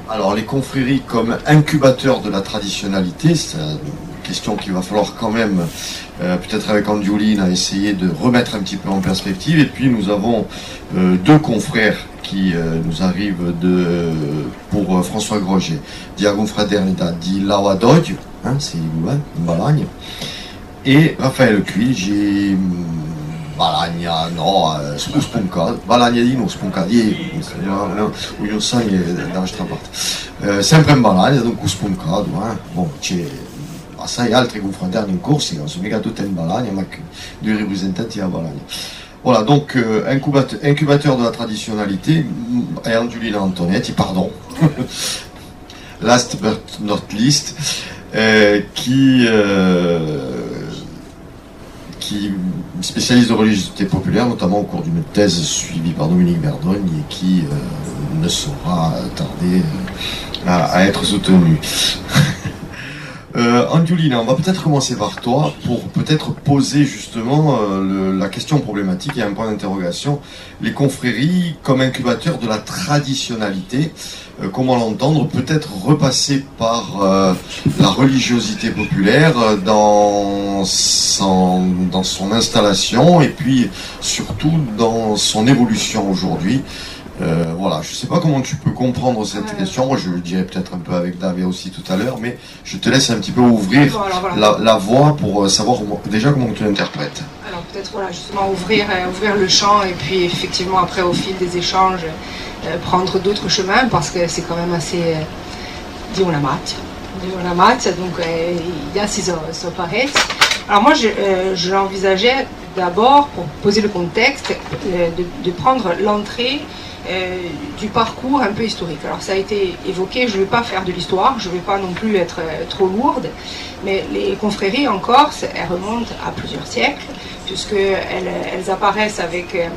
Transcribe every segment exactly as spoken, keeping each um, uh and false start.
Alors, les confréries comme incubateurs de la traditionnalité, c'est une question qu'il va falloir quand même, euh, peut-être avec Angiolina, essayer de remettre un petit peu en perspective. Et puis, nous avons euh, deux confrères qui euh, nous arrivent de, euh, pour euh, François Groger. Diagon Fraternità di Lauadoglio, hein, c'est hein, Balagne, et Raphaël Cuigi, Balagna, no, uh, spunka, Balagna di no, spunka, di, io so dall'altra parte. Uh, sempre in Balagna, dunque spunkato, eh? Bon, c'è assai altri confronterni in corsi, non sono mica tutte in Balagna, ma due rappresentanti a Balagna. Voilà, donc euh, incubateur, incubateur de la traditionnalité, et Angiolina Antonetti, pardon, last but not least, euh, qui... Euh, qui spécialise de religiosité populaire, notamment au cours d'une thèse suivie par Dominique Verdogne et qui euh, ne saura tarder à, à être soutenue. euh, Angiolina, on va peut-être commencer par toi pour peut-être poser justement euh, le, la question problématique et un point d'interrogation. Les confréries comme incubateurs de la traditionnalité, euh, comment l'entendre, peut-être repasser par euh, la religiosité populaire dans son, dans son installation et puis surtout dans son évolution aujourd'hui. Euh, voilà, je ne sais pas comment tu peux comprendre cette ouais. question. Moi, je le dirais peut-être un peu avec David aussi tout à l'heure, mais je te laisse un petit peu ouvrir bon, alors, voilà. la, la voie pour savoir déjà comment tu l'interprètes. Alors peut-être voilà, justement ouvrir, euh, ouvrir le champ et puis effectivement après au fil des échanges euh, prendre d'autres chemins parce que c'est quand même assez euh, disons la maths, disons la maths, donc il y a six opérettes. Alors moi je, euh, je l'envisageais d'abord pour poser le contexte euh, de, de prendre l'entrée Euh, du parcours un peu historique. Alors ça a été évoqué, je ne vais pas faire de l'histoire, je ne vais pas non plus être euh, trop lourde, mais les confréries en Corse, elles remontent à plusieurs siècles, puisqu'elles elles apparaissent avec, euh,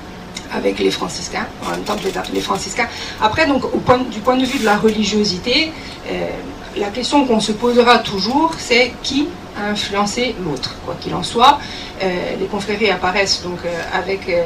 avec les franciscains, en même temps que les, les franciscains. Après, donc, au point, du point de vue de la religiosité, euh, la question qu'on se posera toujours, c'est qui a influencé l'autre, quoi qu'il en soit. Euh, les confréries apparaissent donc euh, avec euh,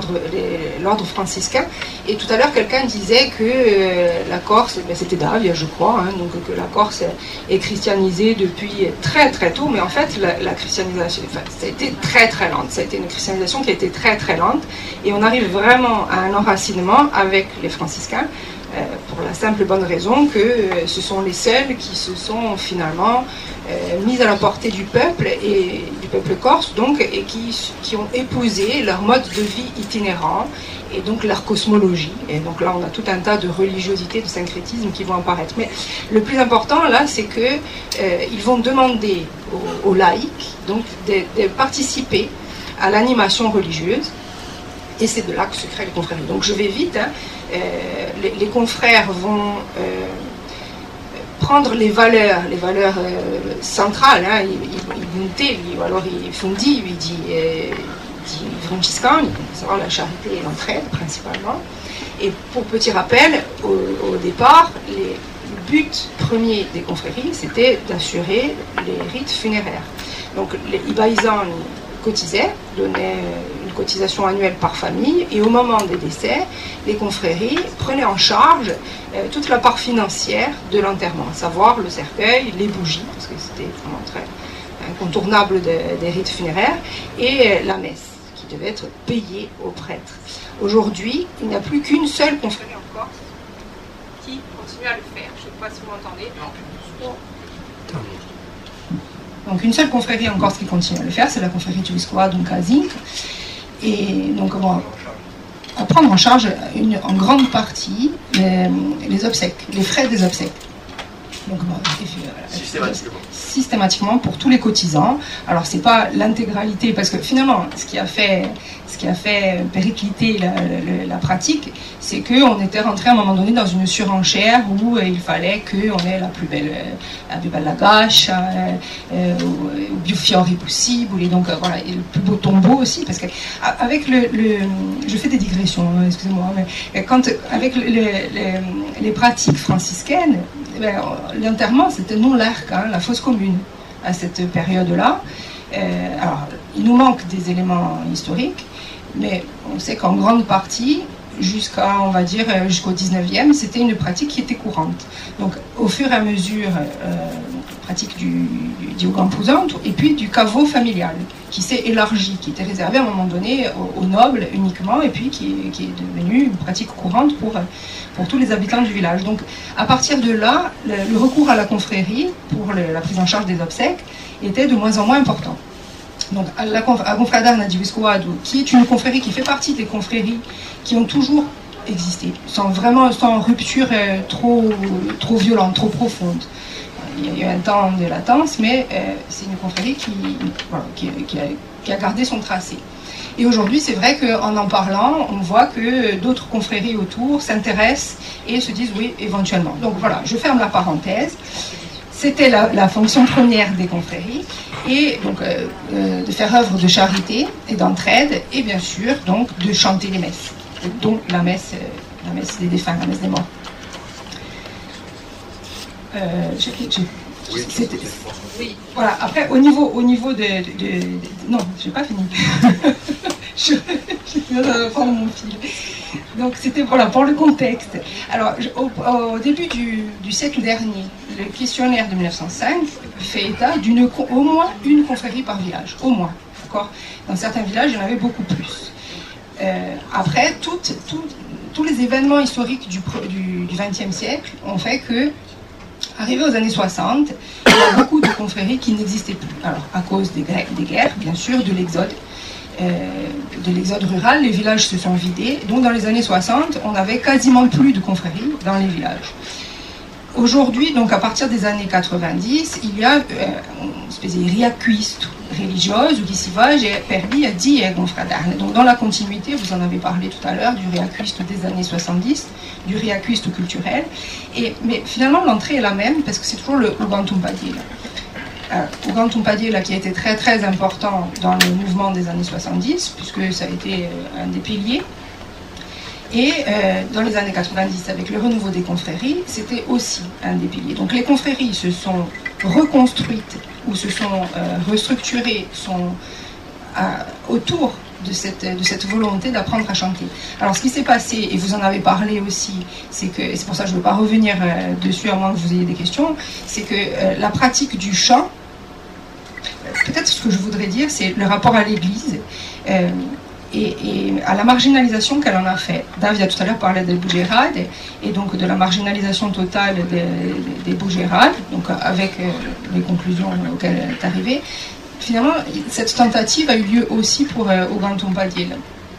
l'ordre franciscain. Et tout à l'heure, quelqu'un disait que euh, la Corse, ben, c'était Davia, je crois, hein, donc que la Corse est christianisée depuis très très tôt. Mais en fait, la, la christianisation, enfin, ça a été très très lente. Ça a été une christianisation qui a été très très lente. Et on arrive vraiment à un enracinement avec les franciscains. Euh, pour la simple et bonne raison que euh, ce sont les seuls qui se sont finalement euh, mis à la portée du peuple et du peuple corse donc et qui, qui ont épousé leur mode de vie itinérant et donc leur cosmologie. Et donc là on a tout un tas de religiosités, de syncrétismes qui vont apparaître. Mais le plus important là c'est que euh, ils vont demander aux, aux laïcs donc de, de participer à l'animation religieuse. Et c'est de là que se créent les confréries. Donc je vais vite, hein. euh, les, les confrères vont euh, prendre les valeurs, les valeurs euh, centrales, hein. ils, ils montaient, ou alors ils font dit, il dit, euh, dit franciscain, savoir la charité et l'entraide principalement. Et pour petit rappel, au, au départ, les, le but premier des confréries, c'était d'assurer les rites funéraires. Donc les ibaïsans cotisaient, donnaient une cotisation annuelle par famille, et au moment des décès, les confréries prenaient en charge euh, toute la part financière de l'enterrement, à savoir le cercueil, les bougies, parce que c'était vraiment très incontournable de, des rites funéraires, et euh, la messe, qui devait être payée aux prêtres. Aujourd'hui, il n'y a plus qu'une seule confrérie en Corse qui continue à le faire. Je ne sais pas si vous m'entendez. Non. Donc une seule confrérie en Corse qui continue à le faire, c'est la confrérie Tuiscoa, donc à Zinc. Et donc bon, à prendre en charge une, en grande partie les, les obsèques, les frais des obsèques. Donc, bon, systématiquement. systématiquement pour tous les cotisants. Alors c'est pas l'intégralité, parce que finalement ce qui a fait, ce qui a fait péricliter la, la, la pratique, c'est qu'on était rentré à un moment donné dans une surenchère où euh, il fallait qu'on ait la plus belle, la plus belle lagache, euh, euh, au più fiori possible, et donc euh, voilà, et le plus beau tombeau aussi, parce que avec le, le je fais des digressions, excusez-moi, mais quand avec le, le, le, les pratiques franciscaines, ben, l'enterrement c'était non l'arc, hein, la fosse commune à cette période-là. Euh, alors il nous manque des éléments historiques, mais on sait qu'en grande partie jusqu'à, on va dire, jusqu'au dix-neuvième, c'était une pratique qui était courante. Donc, au fur et à mesure, euh, pratique du, du Ogampouzan, et puis du caveau familial, qui s'est élargi, qui était réservé à un moment donné aux, aux nobles uniquement, et puis qui, qui est devenu une pratique courante pour, pour tous les habitants du village. Donc, à partir de là, le, le recours à la confrérie pour le, la prise en charge des obsèques était de moins en moins important. Donc, à la Confrérie Nadiwiskouadou, qui est une confrérie qui fait partie des confréries qui ont toujours existé, sans vraiment sans rupture euh, trop, trop violente, trop profonde. Il y a eu un temps de latence, mais euh, c'est une confrérie qui, voilà, qui, qui, a, qui a gardé son tracé. Et aujourd'hui, c'est vrai qu'en en parlant, on voit que d'autres confréries autour s'intéressent et se disent oui, éventuellement. Donc voilà, je ferme la parenthèse. C'était la, la fonction première des confréries, et donc euh, euh, de faire œuvre de charité et d'entraide, et bien sûr donc de chanter les messes, donc la messe, euh, la messe des défunts, la messe des morts. Euh, j'ai, j'ai, oui, oui, voilà. Après, au niveau, au niveau de, de, de, de non, j'ai pas fini. je, je viens de prendre mon fil. Donc c'était voilà pour le contexte. Alors je, au, au début du, du siècle dernier, le questionnaire de mille neuf cent cinq fait état d'une au moins une confrérie par village, au moins. D'accord. Dans certains villages, il y en avait beaucoup plus. Euh, après, toutes, toutes, tous les événements historiques du, du, du vingtième siècle ont fait que, arrivé aux années soixante, il y a beaucoup de confréries qui n'existaient plus. Alors, à cause des, des guerres, bien sûr, de l'exode, euh, de l'exode rural, les villages se sont vidés. Donc, dans les années soixante, on n'avait quasiment plus de confréries dans les villages. Aujourd'hui, donc à partir des années quatre-vingt-dix, il y a euh, une espèce de riacuiste religieuse qui s'y va, j'ai perdu à dix et confrédarne. Donc dans la continuité, vous en avez parlé tout à l'heure, du riacuiste des années soixante-dix, du riacuiste culturel. Et, mais finalement, l'entrée est la même parce que c'est toujours le Ougantoumpadil. Euh, Ougantoumpadil qui a été très très important dans le mouvement des années soixante-dix, puisque ça a été euh, un des piliers. Et euh, dans les années quatre-vingt-dix, avec le renouveau des confréries, c'était aussi un des piliers. Donc les confréries se sont reconstruites ou se sont euh, restructurées sont, euh, autour de cette, de cette volonté d'apprendre à chanter. Alors ce qui s'est passé, et vous en avez parlé aussi, c'est que, et c'est pour ça que je ne veux pas revenir euh, dessus à moins que vous ayez des questions, c'est que euh, la pratique du chant, peut-être ce que je voudrais dire, c'est le rapport à l'Église. Euh, Et, et à la marginalisation qu'elle en a fait. David a tout à l'heure parlé des Bougérades et donc de la marginalisation totale des, des Bougérades, donc avec euh, les conclusions auxquelles elle est arrivée. Finalement, cette tentative a eu lieu aussi pour euh, Ougantoumpadil.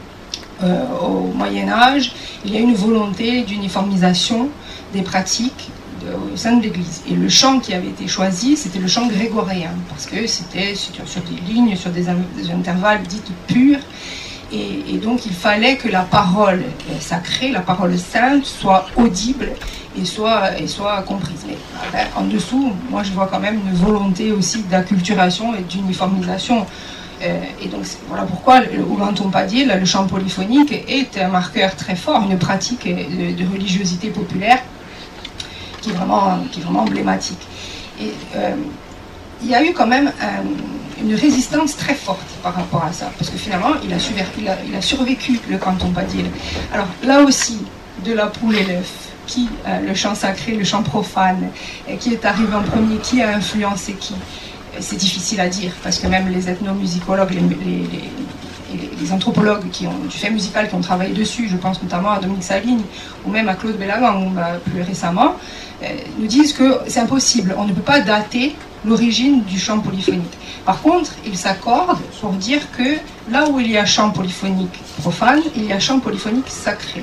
Euh, au Moyen-Âge, il y a une volonté d'uniformisation des pratiques de, au sein de l'Église. Et le chant qui avait été choisi, c'était le chant grégorien, parce que c'était sur, sur des lignes, sur des, des intervalles dites purs. Et, et donc il fallait que la parole sacrée, la parole sainte, soit audible et soit, et soit comprise. Mais ben, en dessous, moi je vois quand même une volonté aussi d'acculturation et d'uniformisation. Euh, et donc voilà pourquoi le Ougantoumpadil, le chant polyphonique, est un marqueur très fort, une pratique de, de religiosité populaire qui est vraiment, qui est vraiment emblématique. Et euh, il y a eu quand même un, une résistance très forte par rapport à ça, parce que finalement, il a, suver, il a, il a survécu, le Ougantoumpadil. Alors là aussi, de la poule et l'œuf, qui, euh, le chant sacré, le chant profane, euh, qui est arrivé en premier, qui a influencé qui, euh, c'est difficile à dire, parce que même les ethnomusicologues, les, les, les, les anthropologues qui ont, du fait musical qui ont travaillé dessus, je pense notamment à Dominique Saligne, ou même à Claude Bellagang, euh, plus récemment, euh, nous disent que c'est impossible, on ne peut pas dater l'origine du chant polyphonique. Par contre, ils s'accordent pour dire que là où il y a chant polyphonique profane, il y a chant polyphonique sacré.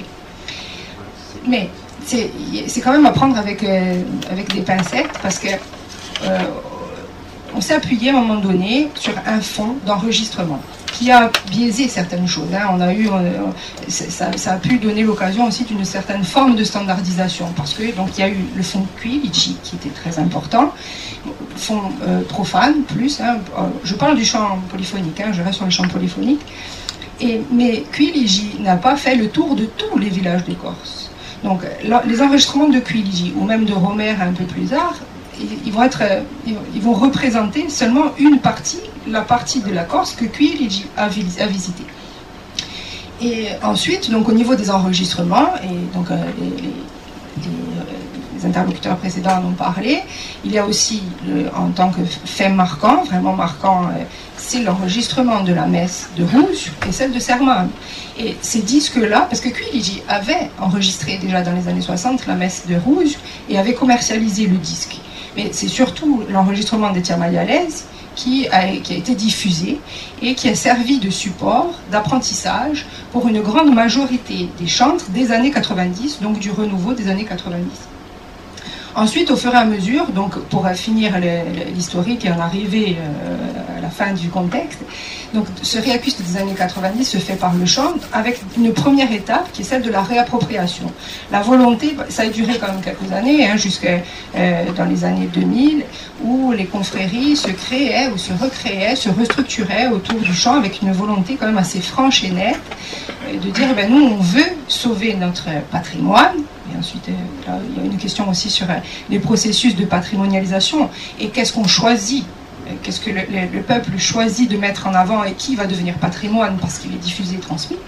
Mais c'est, c'est quand même à prendre avec, euh, avec des pincettes, parce que euh, on s'est appuyé à un moment donné sur un fond d'enregistrement qui a biaisé certaines choses. Hein. On a eu, on, ça, ça a pu donner l'occasion aussi d'une certaine forme de standardisation, parce que donc il y a eu le fond Kwiliji qui était très important, fond euh, profane plus. Hein. Je parle du chant polyphonique, hein, je reste sur le chant polyphonique. Et, mais Kwiliji n'a pas fait le tour de tous les villages de Corse. Donc là, les enregistrements de Kwiliji ou même de Romer un peu plus tard, ils vont, être, ils vont représenter seulement une partie, la partie de la Corse que Kwiliji a, a visitée. Et, Et ensuite, donc, au niveau des enregistrements, et donc euh, les, les, les, les interlocuteurs précédents en ont parlé, il y a aussi, le, en tant que fait marquant, vraiment marquant, euh, c'est l'enregistrement de la messe de Rouge et celle de Serman. Et ces disques-là, parce que Quiligi avait enregistré déjà dans les années soixante la messe de Rouge et avait commercialisé le disque. Mais c'est surtout l'enregistrement d'Étienne Magalhães qui a, qui a été diffusé et qui a servi de support d'apprentissage pour une grande majorité des chantres des années quatre-vingt-dix, donc du renouveau des années quatre-vingt-dix. Ensuite, au fur et à mesure, donc pour finir l'historique et en arriver euh, à la fin du contexte, donc ce réacusme des années quatre-vingt-dix se fait par le chant avec une première étape qui est celle de la réappropriation. La volonté, ça a duré quand même quelques années, hein, jusqu'à euh, dans les années deux mille, où les confréries se créaient ou se recréaient, se restructuraient autour du chant avec une volonté quand même assez franche et nette euh, de dire, ben, nous on veut sauver notre patrimoine. Et ensuite, là, il y a une question aussi sur les processus de patrimonialisation et qu'est-ce qu'on choisit, qu'est-ce que le, le, le peuple choisit de mettre en avant et qui va devenir patrimoine parce qu'il est diffusé et transmis.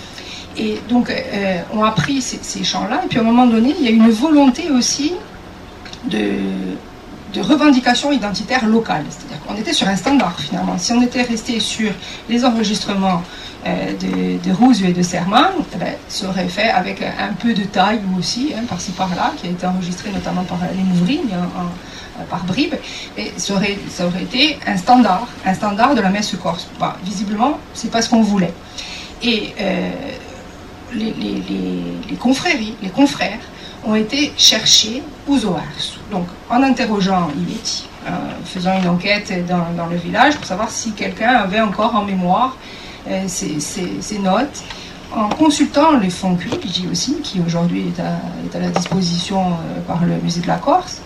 Et donc, euh, on a pris ces, ces champs-là et puis à un moment donné, il y a une volonté aussi de, de revendication identitaire locale. C'est-à-dire qu'on était sur un standard finalement. Si on était resté sur les enregistrements Euh, de, de Rouge et de Serman, eh ben, ça aurait fait avec un peu de taille aussi, hein, par-ci par-là, qui a été enregistré notamment par les Mouvrines, hein, en, par bribes, et ça aurait, ça aurait été un standard, un standard de la messe corse. Bah, visiblement, c'est pas ce qu'on voulait. Et euh, les, les, les, les confréries, les confrères, ont été cherchés aux Oars. Donc, en interrogeant Iveti, euh, faisant une enquête dans, dans le village pour savoir si quelqu'un avait encore en mémoire Ces, ces, ces notes, en consultant les fonds Quiligi aussi, qui aujourd'hui est à, est à la disposition euh, par le musée de la Corse.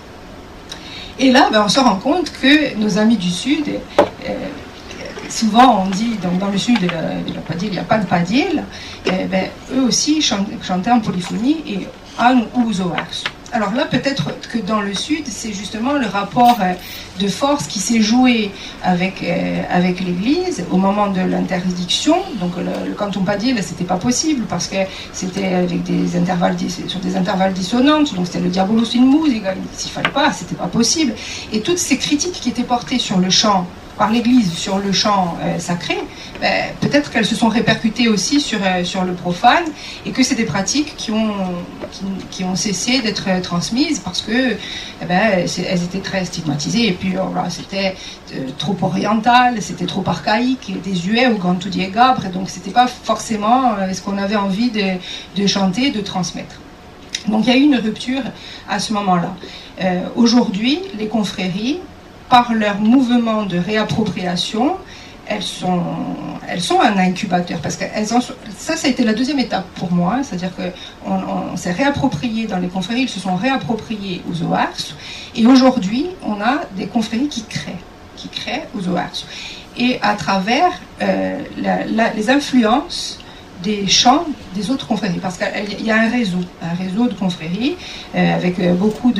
Et là, ben, on se rend compte que nos amis du Sud, euh, souvent on dit, donc, dans le Sud de la, de la Padille, il n'y a pas de Padille, euh, ben, eux aussi chantaient en polyphonie et en ouzoars. Alors là, peut-être que dans le Sud, c'est justement le rapport de force qui s'est joué avec, euh, avec l'Église au moment de l'interdiction. Donc le, le canton padille, c'était pas possible parce que c'était avec des intervalles, sur des intervalles dissonantes, donc c'était le diabolus in musica, s'il fallait pas, c'était pas possible. Et toutes ces critiques qui étaient portées sur le chant par l'Église, sur le chant euh, sacré, ben, peut-être qu'elles se sont répercutées aussi sur, euh, sur le profane et que c'est des pratiques qui ont, qui, qui ont cessé d'être euh, transmises parce que eh ben, elles étaient très stigmatisées et puis oh, là, c'était euh, trop oriental, c'était trop archaïque, désuet ou gantudier gabre, et donc c'était pas forcément euh, ce qu'on avait envie de, de chanter, de transmettre. Donc il y a eu une rupture à ce moment-là. Euh, aujourd'hui, les confréries, par leur mouvement de réappropriation, elles sont, elles sont un incubateur. Parce que elles ont, ça, ça a été la deuxième étape pour moi. C'est-à-dire qu'on on, s'est réapproprié dans les confréries, ils se sont réappropriés aux Oars. Et aujourd'hui, on a des confréries qui créent, qui créent aux Oars. Et à travers euh, la, la, les influences des chants des autres confréries, parce qu'il y a un réseau, un réseau de confréries euh, avec euh, beaucoup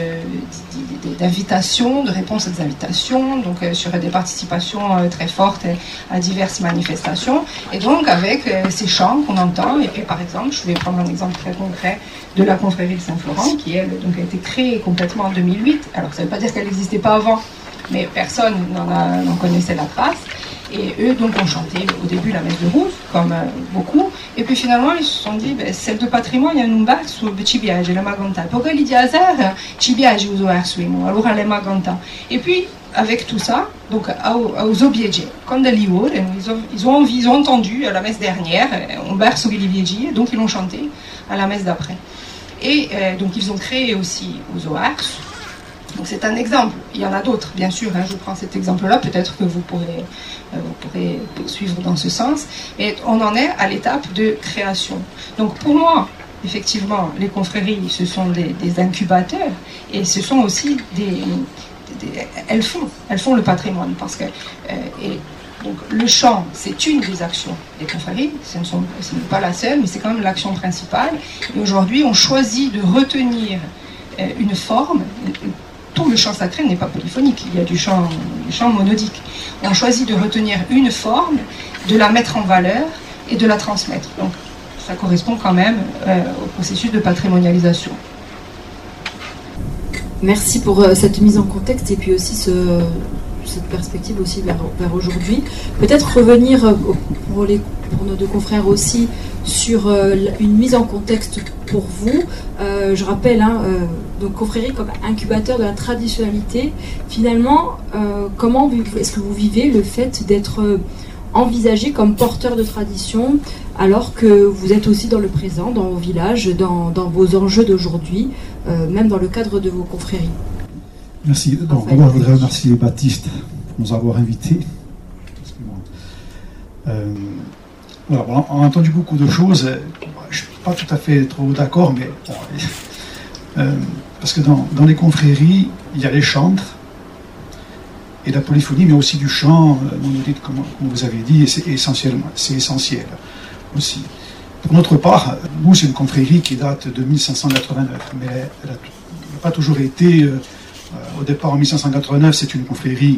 d'invitations, de, de, de réponses à des invitations, donc euh, sur des participations euh, très fortes à diverses manifestations, et donc avec euh, ces chants qu'on entend. Et puis par exemple, je vais prendre un exemple très concret de la confrérie de Saint-Florent, qui elle, donc, a été créée complètement en deux mille huit. Alors ça ne veut pas dire qu'elle n'existait pas avant, mais personne n'en connaissait la trace. Et eux, donc, ont chanté au début la messe de Rouge, comme euh, beaucoup. Et puis finalement, ils se sont dit, ben, celle de patrimoine, il y a un number sur ci piace la Maganta. Pourquoi il dit hasard, ci piace aux Oarsuino, alors elle est Maganta. Et puis, avec tout ça, donc, aux Obiegi, comme de l'Ior, ils ont, ils ont ils ont entendu à la messe dernière, on berce au Giliviegi, donc ils l'ont chanté à la messe d'après. Et euh, donc, ils ont créé aussi aux Oars. Donc c'est un exemple, il y en a d'autres bien sûr, hein, je prends cet exemple-là, peut-être que vous pourrez, euh, vous pourrez suivre dans ce sens, mais on en est à l'étape de création. Donc pour moi, effectivement, les confréries, ce sont des, des incubateurs, et ce sont aussi des, des... Elles font, elles font le patrimoine, parce que... Euh, et, donc le chant, c'est une des actions des confréries, ce ne sont, ce n'est pas la seule, mais c'est quand même l'action principale, et aujourd'hui on choisit de retenir euh, une forme. Tout le chant sacré n'est pas polyphonique, il y a du chant, du chant monodique. On choisit de retenir une forme, de la mettre en valeur, et de la transmettre. Donc ça correspond quand même euh, au processus de patrimonialisation. Merci pour euh, cette mise en contexte et puis aussi ce, cette perspective aussi vers, vers aujourd'hui. Peut-être revenir euh, pour, les, pour nos deux confrères aussi sur euh, une mise en contexte pour vous. Euh, je rappelle, hein, euh, donc confrérie comme incubateur de la traditionnalité. Finalement, euh, comment est-ce que vous vivez le fait d'être euh, envisagé comme porteur de tradition alors que vous êtes aussi dans le présent, dans vos villages, dans, dans vos enjeux d'aujourd'hui, euh, même dans le cadre de vos confréries? Merci. Donc, d'abord, je voudrais remercier Baptiste pour nous avoir invités. Euh, voilà, bon, on a entendu beaucoup de choses. Je ne suis pas tout à fait trop d'accord, mais bon, euh, parce que dans, dans les confréries, il y a les chantres et la polyphonie, mais aussi du chant monolithe, comme, comme vous avez dit, et c'est essentiellement, c'est essentiel aussi. Pour notre part, nous, c'est une confrérie qui date de mille cinq cent quatre-vingt-neuf, mais elle n'a pas toujours été. Euh, au départ, en mille cinq cent quatre-vingt-neuf, c'est une confrérie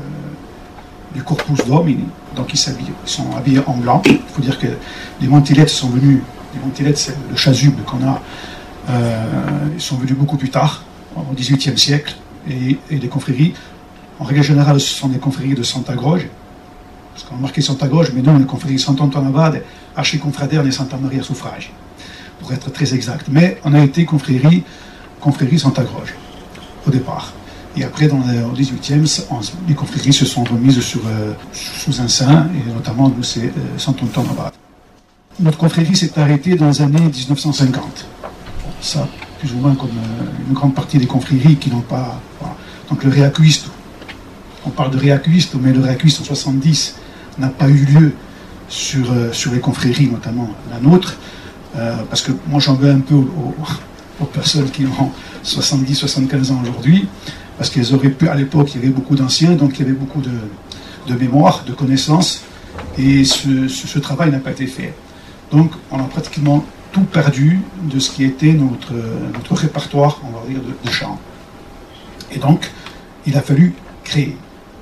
euh, du Corpus Domini, donc ils, ils sont habillés en blanc. Il faut dire que les Mantilettes sont venus, les Mantilettes, c'est le chasuble qu'on a, euh, ils sont venus beaucoup plus tard, au dix-huitième siècle, et, et les confréries, en règle générale, ce sont des confréries de Santa Croce, parce qu'on a marqué Santa Croce, mais non, les confréries Sant'Antoine Abade, Archiconfraderne et Santa Maria Suffrage, pour être très exact. Mais on a été confrérie, confrérie Santa Croce, au départ. Et après, dans le, au dix-huitième, les confréries se sont remises sur, euh, sous un saint, et notamment, nous, c'est euh, Sant'Antoine Abade. Notre confrérie s'est arrêtée dans les années dix-neuf cent cinquante. Ça, plus ou moins comme euh, une grande partie des confréries qui n'ont pas... Voilà. Donc le réacquisme, on parle de réacquisme, mais le réacquisme en soixante-dix n'a pas eu lieu sur, euh, sur les confréries, notamment la nôtre, euh, parce que moi j'en veux un peu aux, aux, aux personnes qui ont soixante-dix soixante-quinze ans aujourd'hui, parce qu'elles auraient pu, à l'époque, il y avait beaucoup d'anciens, donc il y avait beaucoup de, de mémoire, de connaissances, et ce, ce, ce travail n'a pas été fait. Donc on a pratiquement tout perdu de ce qui était notre, notre répertoire, on va dire, de, de chant. Et donc, il a fallu créer.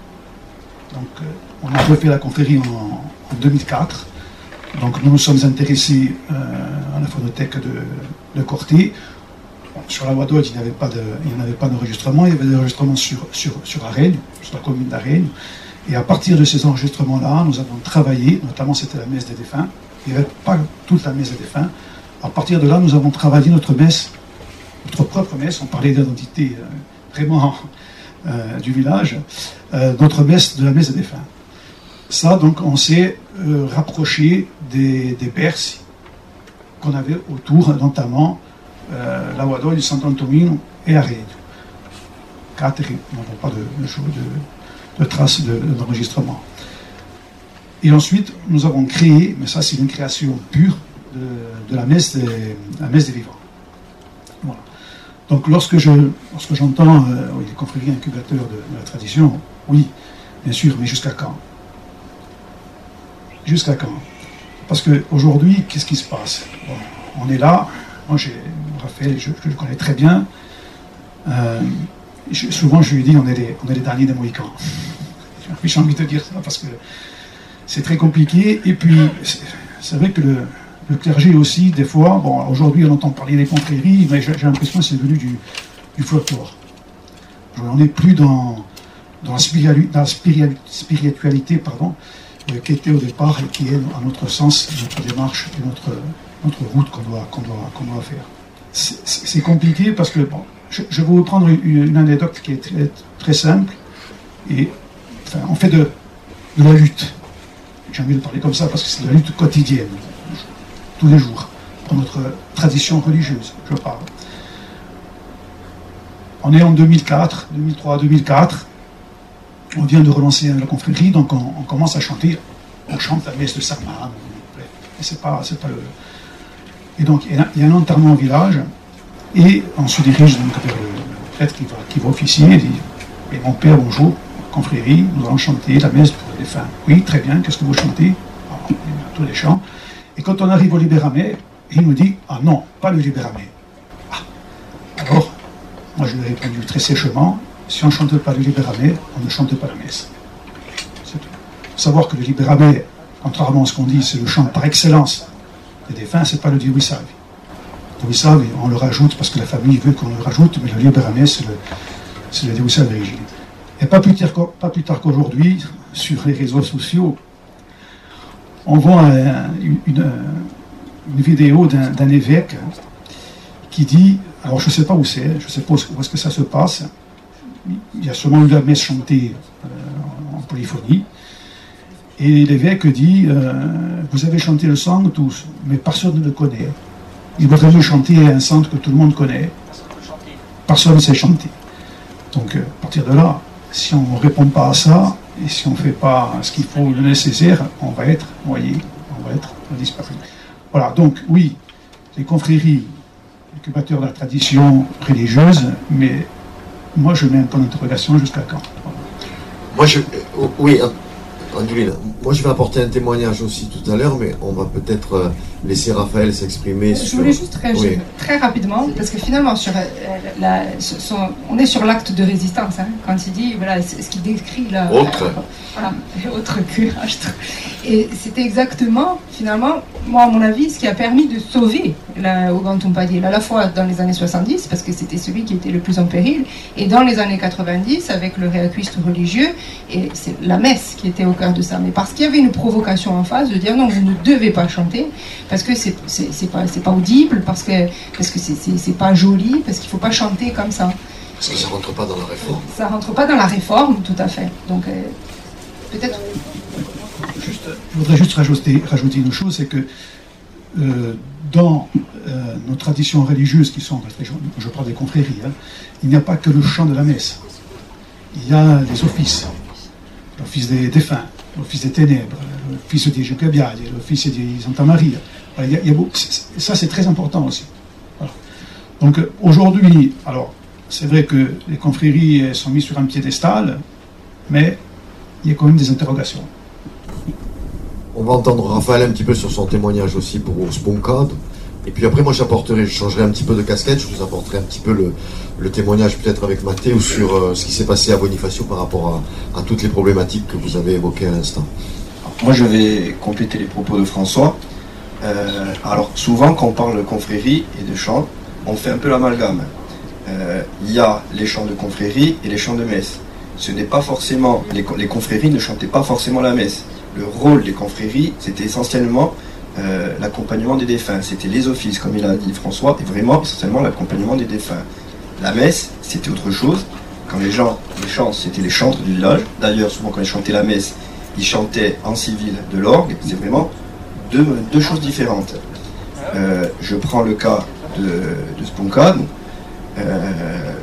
Donc, euh, on a refait la confrérie en, en deux mille quatre. Donc, nous nous sommes intéressés euh, à la phonothèque de, de Corté. Bon, sur la Wadotte, il n'y avait pas de, il n'y avait pas d'enregistrement. Il y avait des enregistrements sur, sur, sur Arennes, sur la commune d'Arennes. Et à partir de ces enregistrements-là, nous avons travaillé, notamment c'était la messe des défunts. Il n'y avait pas toute la messe des défunts. À partir de là, nous avons travaillé notre messe, notre propre messe. On parlait d'identité euh, vraiment euh, du village, euh, notre messe de la messe des défunts. Ça, donc, on s'est euh, rapproché des, des berces qu'on avait autour, notamment euh, la Wadotte, du Sant'Antonino et Arennes. Quatre, nous n'avons pas de, de, de, de traces d'enregistrement. Et ensuite, nous avons créé, mais ça c'est une création pure, de, de la, messe des, la messe des vivants. Voilà. Donc lorsque je lorsque j'entends euh, oui, les confréries incubateurs de, de la tradition, oui, bien sûr, mais jusqu'à quand? Jusqu'à quand? Parce qu'aujourd'hui, qu'est-ce qui se passe? Bon, on est là, moi j'ai Raphaël, je, je le connais très bien, euh, je, souvent je lui dis on est les, on est les derniers des Mohicans. J'ai envie de dire ça parce que c'est très compliqué, et puis c'est vrai que le, le clergé aussi, des fois, bon, aujourd'hui on entend parler des confréries, mais j'ai l'impression que c'est devenu du, du folklore. On n'est plus dans, dans, la, spiritualité, dans la spiritualité pardon, euh, qui était au départ et qui est, à notre sens, notre démarche et notre, notre route qu'on doit, qu'on doit, qu'on doit faire. C'est compliqué parce que, bon, je, je vais vous prendre une, une anecdote qui est très, très simple, et enfin, on fait de, de la lutte. J'ai envie de parler comme ça parce que c'est de la lutte quotidienne, tous les jours, pour notre tradition religieuse, je parle. On est en deux mille quatre, deux mille trois, deux mille quatre, on vient de relancer la confrérie, donc on, on commence à chanter, on chante la messe de Sarma, et c'est pas, c'est pas le... Et donc il y a un enterrement au village, et on se dirige donc vers le prêtre qui va, qui va officier, et dit, et mon père, bonjour, confrérie, nous allons chanter la messe pour les défunts. Oui, très bien, qu'est-ce que vous chantez? Alors, il y a tous les chants. Et quand on arrive au Libéramais, il nous dit, ah non, pas le Libéramais. Ah. Alors, moi je lui ai répondu très sèchement, si on ne chante pas le Libéramais, on ne chante pas la messe. C'est tout. Il faut savoir que le Libéramais, contrairement à ce qu'on dit, c'est le chant par excellence des défunts, c'est pas le Dio Salvi. Dio Salvi, on le rajoute parce que la famille veut qu'on le rajoute, mais le Libera Me, c'est le, c'est le Dio Salvi Virgile. Et pas plus tard, pas plus tard qu'aujourd'hui, sur les réseaux sociaux, on voit une, une, une vidéo d'un, d'un évêque qui dit, alors je ne sais pas où c'est, je ne sais pas où est-ce que ça se passe, il y a seulement eu la messe chantée euh, en polyphonie, et l'évêque dit, euh, vous avez chanté le sang tous, mais personne ne le connaît. Il vaudrait mieux chanter un sang que tout le monde connaît. Personne ne sait chanter. Donc à partir de là, si on ne répond pas à ça, et si on ne fait pas ce qu'il faut, le nécessaire, on va être noyé, on va être disparu. Voilà, donc oui, les confréries, incubateurs de la tradition religieuse, mais moi je mets un point d'interrogation jusqu'à quand. Voilà. Moi je... Oui, Anduline, moi je vais apporter un témoignage aussi tout à l'heure, mais on va peut-être laisser Raphaël s'exprimer. Je sur... voulais juste réagir oui. très rapidement, parce que finalement, sur, euh, la, son, on est sur l'acte de résistance, hein, quand il dit, voilà, ce qu'il décrit là. Autre. Euh, voilà, autre que. Et c'était exactement, finalement, moi à mon avis, ce qui a permis de sauver la, au Grand Tompadier, à la fois dans les années soixante-dix, parce que c'était celui qui était le plus en péril, et dans les années quatre-vingt-dix, avec le réacquiste religieux, et c'est la messe qui était au cœur de ça. Mais parce qu'il y avait une provocation en face de dire non, vous ne devez pas chanter, parce que c'est, c'est, c'est pas, c'est pas audible, parce que, parce que c'est, c'est, c'est pas joli, parce qu'il faut pas chanter comme ça. Parce que ça rentre pas dans la réforme. Ça rentre pas dans la réforme, tout à fait. Donc, euh, peut-être... Juste, je voudrais juste rajouter, rajouter une chose, c'est que euh, dans euh, nos traditions religieuses qui sont, je parle des confréries, hein, il n'y a pas que le chant de la messe. Il y a les offices, l'office des défunts, l'office des ténèbres, l'office des Giucabiadi, l'office des Santa Maria. Il y a, il y a, ça, c'est très important aussi. Voilà. Donc aujourd'hui, alors, c'est vrai que les confréries sont mises sur un piédestal, mais il y a quand même des interrogations. On va entendre Raphaël un petit peu sur son témoignage aussi pour Sponcad. Et puis après, moi, j'apporterai, je changerai un petit peu de casquette, je vous apporterai un petit peu le, le témoignage peut-être avec Matteo sur euh, ce qui s'est passé à Bonifacio par rapport à, à toutes les problématiques que vous avez évoquées à l'instant. Moi, je vais compléter les propos de François. Euh, alors, souvent, quand on parle de confrérie et de chant, on fait un peu l'amalgame. Euh, il y a les chants de confrérie et les chants de messe. Ce n'est pas forcément, les, les confréries ne chantaient pas forcément la messe. Le rôle des confréries, c'était essentiellement euh, l'accompagnement des défunts. C'était les offices, comme il a dit François, et vraiment essentiellement l'accompagnement des défunts. La messe, c'était autre chose. Quand les gens, les chants, c'était les chantres du village. D'ailleurs, souvent quand ils chantaient la messe, ils chantaient en civil de l'orgue. C'est vraiment deux, deux choses différentes. Euh, je prends le cas de, de Sponcad. Euh,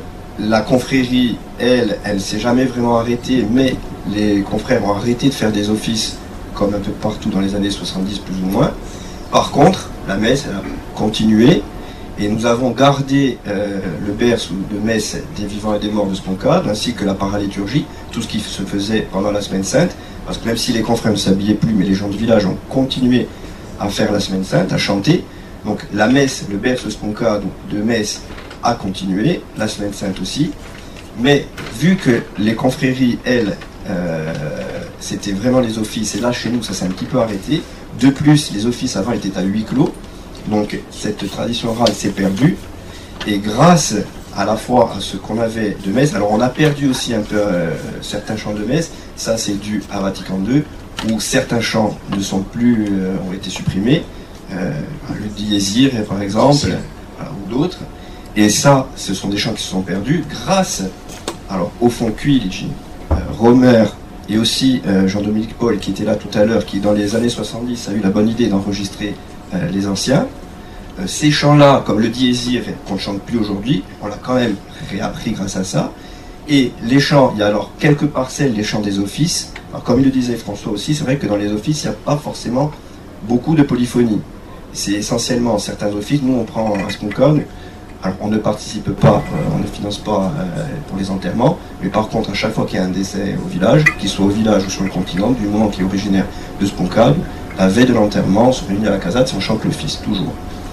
la confrérie, elle, elle s'est jamais vraiment arrêtée, mais les confrères ont arrêté de faire des offices comme un peu partout dans les années soixante-dix plus ou moins. Par contre, la messe elle a continué et nous avons gardé euh, le berceau de messe des vivants et des morts de Sponcad, ainsi que la paraliturgie, tout ce qui se faisait pendant la Semaine Sainte, parce que même si les confrères ne s'habillaient plus, mais les gens du village ont continué à faire la Semaine Sainte, à chanter. Donc la messe, le berceau de Sponcad de messe a continué, la Semaine Sainte aussi, mais vu que les confréries, elles, euh, c'était vraiment les offices, et là chez nous ça s'est un petit peu arrêté. De plus, les offices avant étaient à huis clos, donc cette tradition orale s'est perdue, et grâce à la fois à ce qu'on avait de messe, alors on a perdu aussi un peu euh, certains chants de messe, ça c'est dû à Vatican deux, où certains chants ne sont plus, euh, ont été supprimés, euh, le Diésir par exemple, voilà, ou d'autres. Et ça, ce sont des chants qui se sont perdus grâce, alors au fond Quilici, euh, Romer et aussi euh, Jean-Dominique Paul qui était là tout à l'heure, qui dans les années soixante-dix a eu la bonne idée d'enregistrer euh, les anciens. Euh, ces chants-là, comme le Diésir qu'on ne chante plus aujourd'hui, on l'a quand même réappris grâce à ça. Et les chants, il y a alors quelques parcelles, les chants des offices. Alors, comme il le disait François aussi, c'est vrai que dans les offices, il n'y a pas forcément beaucoup de polyphonie. C'est essentiellement certains offices, nous on prend un Sponcad. Alors, on ne participe pas, euh, on ne finance pas euh, pour les enterrements, mais par contre, à chaque fois qu'il y a un décès au village, qu'il soit au village ou sur le continent, du moment qu'il est originaire de Sponcad, la veille de l'enterrement, on se réunit à la casade, on chante l'office, toujours.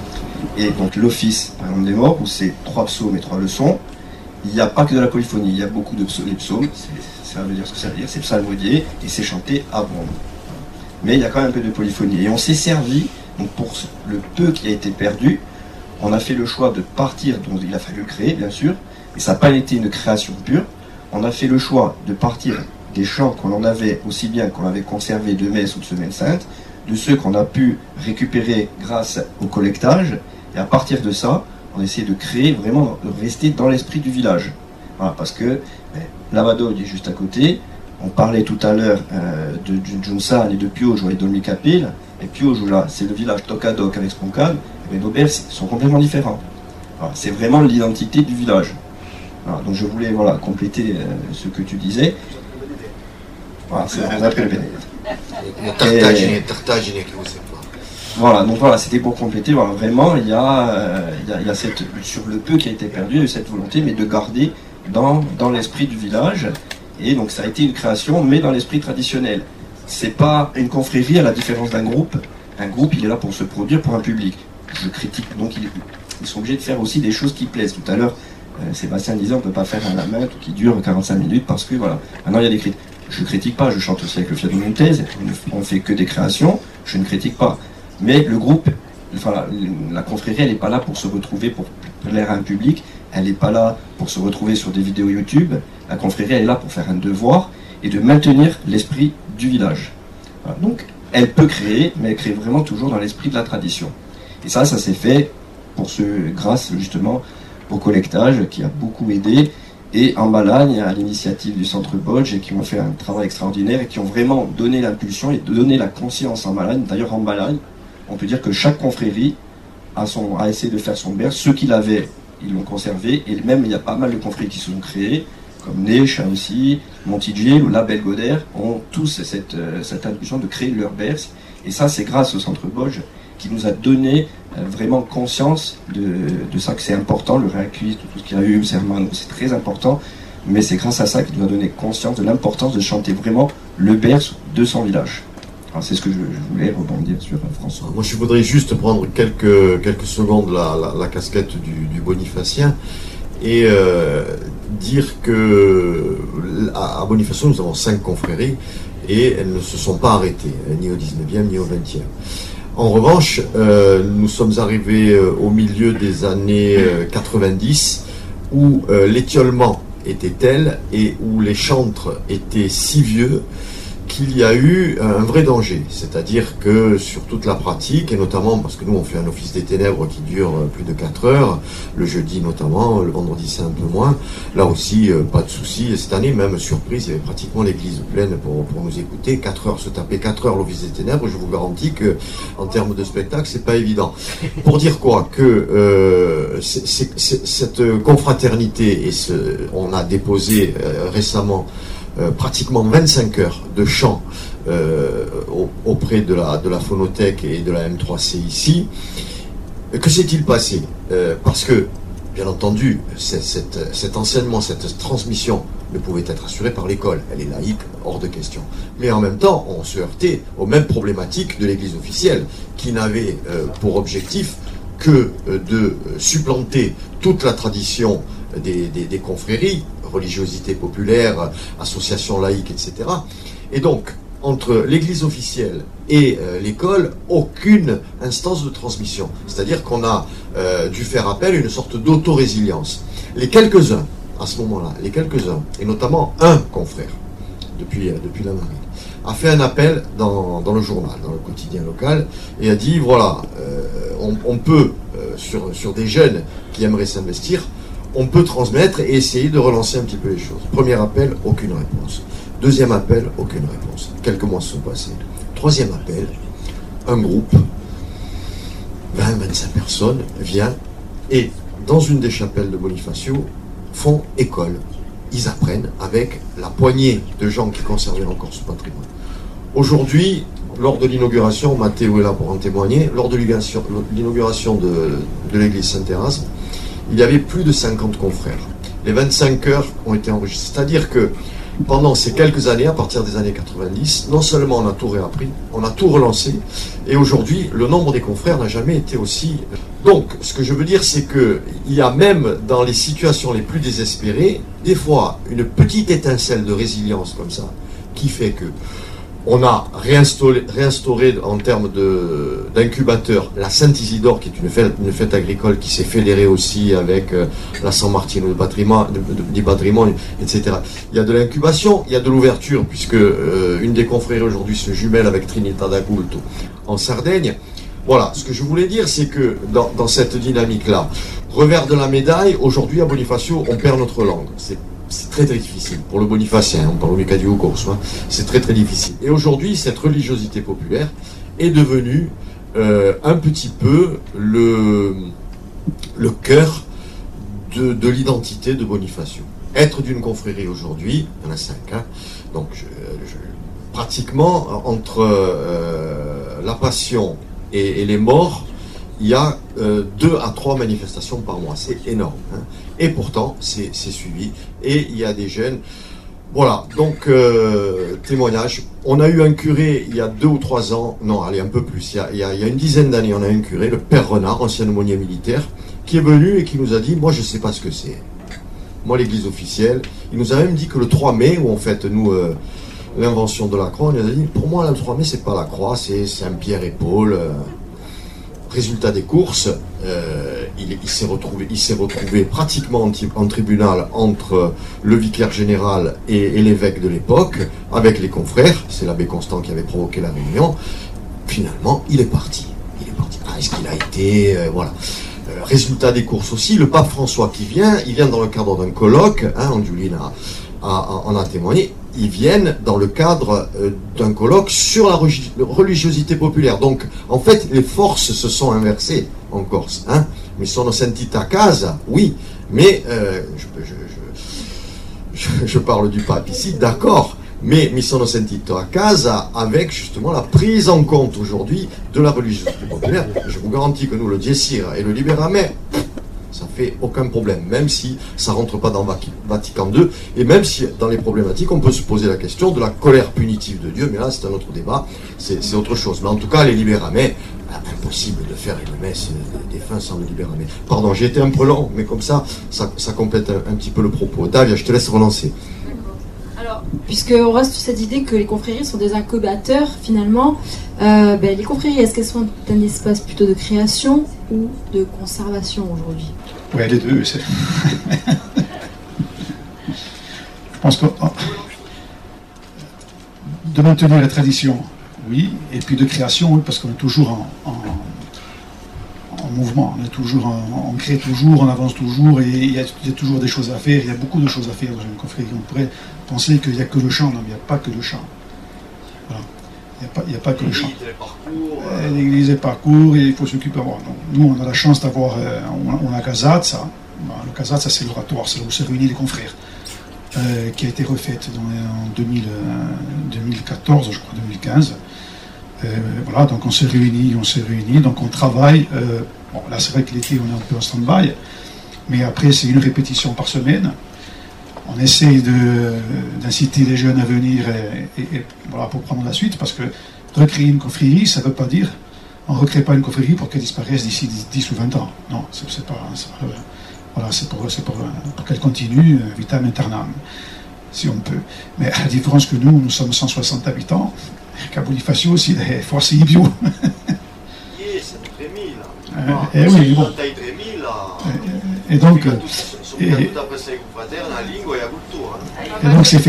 Et donc, l'office, par exemple, des morts, où c'est trois psaumes et trois leçons, il n'y a pas que de la polyphonie, il y a beaucoup de psaumes. Les psaumes, ça veut dire ce que ça veut dire, c'est psalmodié, et c'est chanté à Brome. mais il y a quand même un peu de polyphonie. Et on s'est servi, donc pour le peu qui a été perdu, on a fait le choix de partir, donc il a fallu créer bien sûr, et ça n'a pas été une création pure. On a fait le choix de partir des chants qu'on avait aussi bien qu'on avait conservés de messe ou de semaine sainte, de ceux qu'on a pu récupérer grâce au collectage, et à partir de ça, on a essayé de créer vraiment, de rester dans l'esprit du village. Voilà, parce que ben, Lavadogne est juste à côté. On parlait tout à l'heure euh, de, de Junsan et de Piojo et d'Olmicapil. Et Piojo, là, c'est le village Tokadok avec Sponkan. Et nos berces sont complètement différents. Voilà, c'est vraiment l'identité du village. Voilà, donc je voulais voilà, compléter euh, ce que tu disais. Voilà, c'est un appel Voilà, donc voilà, c'était pour compléter. Voilà, vraiment, il y a, euh, il y a, il y a cette, sur le peu qui a été perdu, il y a eu cette volonté, mais de garder dans, dans l'esprit du village. Et donc ça a été une création, mais dans l'esprit traditionnel. C'est pas une confrérie à la différence d'un groupe. Un groupe, il est là pour se produire pour un public. Je critique, donc ils, ils sont obligés de faire aussi des choses qui plaisent. Tout à l'heure, euh, Sébastien disait on peut pas faire un lamette qui dure quarante-cinq minutes parce que voilà. Maintenant il y a des critiques. Je critique pas, je chante aussi avec le Fiat Montez, on ne fait que des créations, je ne critique pas. Mais le groupe, enfin la, la confrérie, elle n'est pas là pour se retrouver pour plaire à un public, elle n'est pas là pour se retrouver sur des vidéos YouTube. La confrérie, elle est là pour faire un devoir et de maintenir l'esprit du village. Voilà. Donc, elle peut créer, mais elle crée vraiment toujours dans l'esprit de la tradition. Et ça, ça s'est fait pour ce, grâce justement au collectage qui a beaucoup aidé, et en Balagne, à l'initiative du Centre Bodge, qui ont fait un travail extraordinaire et qui ont vraiment donné l'impulsion et donné la conscience en Balagne. D'ailleurs, en Balagne, on peut dire que chaque confrérie a, son, a essayé de faire son berce. Ceux qui l'avaient, ils l'ont conservé, et même il y a pas mal de confréries qui se sont créées, comme Necha aussi, Montigil ou La Belgodère, ont tous cette, cette impulsion de créer leur berce. Et ça, c'est grâce au Centre Bodge qui nous a donné euh, vraiment conscience de, de ça, que c'est important, le réacquis, tout, tout ce qu'il y a eu, Serman, c'est très important, mais c'est grâce à ça qu'il nous a donné conscience de l'importance de chanter vraiment le berce de son village. Alors, c'est ce que je, je voulais rebondir sur François. Moi, je voudrais juste prendre quelques, quelques secondes la, la, la casquette du, du bonifacien et euh, dire que à, à Bonifacio, nous avons cinq confréries et elles ne se sont pas arrêtées, ni au dix-neuvième ni au vingtième. En revanche, euh, nous sommes arrivés euh, au milieu des années euh, quatre-vingt-dix où euh, l'étiolement était tel et où les chantres étaient si vieux qu'il y a eu un vrai danger. C'est-à-dire que sur toute la pratique, et notamment parce que nous on fait un office des ténèbres qui dure plus de quatre heures, le jeudi notamment, le vendredi c'est un peu moins, là aussi euh, pas de souci. Cette année même, surprise, il y avait pratiquement l'église pleine pour, pour nous écouter. quatre heures, se taper quatre heures l'office des ténèbres, je vous garantis que en termes de spectacle c'est pas évident. Pour dire quoi, que euh, c'est, c'est, c'est, cette confraternité, et ce, on a déposé euh, récemment Euh, pratiquement vingt-cinq heures de chant euh, auprès de la, de la phonothèque et de la M trois C ici. Que s'est-il passé euh, Parce que, bien entendu, cette, cette, cet enseignement, cette transmission ne pouvait être assurée par l'école. Elle est laïque, hors de question. Mais en même temps, on se heurtait aux mêmes problématiques de l'Église officielle, qui n'avait euh, pour objectif que euh, de supplanter toute la tradition des, des, des confréries, religiosité populaire, association laïque, et cetera. Et donc, entre l'église officielle et euh, l'école, aucune instance de transmission. C'est-à-dire qu'on a euh, dû faire appel à une sorte d'autorésilience. Les quelques-uns, à ce moment-là, les quelques-uns, et notamment un confrère, depuis, euh, depuis la marine, a fait un appel dans, dans le journal, dans le quotidien local, et a dit, voilà, euh, on, on peut, euh, sur, sur des jeunes qui aimeraient s'investir, on peut transmettre et essayer de relancer un petit peu les choses. Premier appel, aucune réponse. Deuxième appel, aucune réponse. Quelques mois se sont passés. Troisième appel, un groupe, vingt à vingt-cinq personnes, vient et, dans une des chapelles de Bonifacio, font école. Ils apprennent avec la poignée de gens qui conservaient encore ce patrimoine. Aujourd'hui, lors de l'inauguration, Mathéo est là pour en témoigner, lors de l'inauguration de, de l'église Saint-Erasme, il y avait plus de cinquante confrères. Les vingt-cinq heures ont été enregistrées. C'est-à-dire que pendant ces quelques années, à partir des années quatre-vingt-dix, non seulement on a tout réappris, on a tout relancé, et aujourd'hui, le nombre des confrères n'a jamais été aussi... Donc, ce que je veux dire, c'est qu'il y a même dans les situations les plus désespérées, des fois, une petite étincelle de résilience comme ça, qui fait que On a réinstauré, réinstauré en termes d'incubateur la Saint-Isidore, qui est une fête, une fête agricole qui s'est fédérée aussi avec euh, la San Martino du patrimoine, du patrimoine, et cetera. Il y a de l'incubation, il y a de l'ouverture, puisque euh, une des confréries aujourd'hui se jumelle avec Trinità d'Aculto en Sardaigne. Voilà, ce que je voulais dire, c'est que dans, dans cette dynamique-là, revers de la médaille, aujourd'hui à Bonifacio, on perd notre langue. C'est C'est très très difficile pour le bonifacien, on parle du du Corse, hein. C'est très très difficile. Et aujourd'hui, cette religiosité populaire est devenue euh, un petit peu le, le cœur de, de l'identité de Bonifacio. Être d'une confrérie aujourd'hui, il y en a cinq, hein. Donc je, je, pratiquement entre euh, la passion et, et les morts, il y a euh, deux à trois manifestations par mois, c'est énorme, hein. Et pourtant c'est suivi, et il y a des jeunes, voilà, donc euh, témoignage. On a eu un curé il y a deux ou trois ans, non allez un peu plus, il y a, il y a, il y a une dizaine d'années, on a eu un curé, le père Renard, ancien aumônier militaire, qui est venu et qui nous a dit, moi je sais pas ce que c'est, moi l'église officielle, il nous a même dit que le trois mai, où on fête nous euh, l'invention de la croix, on nous a dit, pour moi le trois mai c'est pas la croix, c'est un Pierre et Paul. euh, Résultat des courses, euh, il, il s'est retrouvé, il s'est retrouvé pratiquement en, en tribunal entre le vicaire général et, et l'évêque de l'époque, avec les confrères. C'est l'abbé Constant qui avait provoqué la réunion. Finalement, il est parti. Il est parti. Ah, est-ce qu'il a été, euh, voilà. Euh, résultat des courses aussi, le pape François qui vient, il vient dans le cadre d'un colloque, hein, Angiolina a, a, en a témoigné. Ils viennent dans le cadre euh, d'un colloque sur la religiosité populaire. Donc, en fait, les forces se sont inversées en Corse. Hein. Mi sono sentita a casa, oui, mais euh, je, je, je, je, je parle du pape ici, d'accord, mais mi sono sentito a casa avec justement la prise en compte aujourd'hui de la religiosité populaire. Je vous garantis que nous, le Diessir et le Libérame, ça fait aucun problème, même si ça rentre pas dans Vatican deux, et même si dans les problématiques, on peut se poser la question de la colère punitive de Dieu, mais là c'est un autre débat, c'est autre chose. Mais en tout cas, les libéramais, impossible de faire une messe des fins sans le libéramais. Pardon, j'ai été un peu long, mais comme ça, ça, ça complète un, un petit peu le propos. Davia, je te laisse relancer. Alors, puisqu'on reste sur cette idée que les confréries sont des incubateurs, finalement, euh, ben, les confréries, est-ce qu'elles sont un espace plutôt de création ou de conservation aujourd'hui? Oui, les deux. Je pense que oh, de maintenir la tradition, oui, et puis de création, oui, parce qu'on est toujours en, en, en mouvement, on est toujours, en, on crée toujours, on avance toujours, et il y, a, il y a toujours des choses à faire, il y a beaucoup de choses à faire dans une confrérie. On pourrait penser qu'il n'y a que le chant, non, mais il n'y a pas que le chant. Voilà. Il n'y a, pas, il n'y a pas que le chant. L'église et le parcours, et il faut s'occuper. Bon, nous, on a la chance d'avoir, euh, on, on a Casazza. Le Casazza, c'est l'oratoire, c'est là où se réunissent les confrères, euh, qui a été refaite dans, en deux mille, euh, deux mille quatorze, je crois, deux mille quinze. Euh, voilà, donc on se réunit, on se réunit, donc on travaille. Euh, bon, là, c'est vrai que l'été, on est un peu en stand-by, mais après, c'est une répétition par semaine. On essaye d'inciter les jeunes à venir et, et, et, voilà, pour prendre la suite, parce que recréer une confrérie, ça ne veut pas dire on ne recrée pas une confrérie pour qu'elle disparaisse d'ici dix ou vingt ans. Non, c'est pas, pas voilà, c'est pour, pour, pour qu'elle continue vitam aeternam, si on peut. Mais à la différence que nous, nous sommes cent soixante habitants, qu'à Bonifacio, c'est force bio. Et oui, bon. Et donc, et, et donc c'est fait.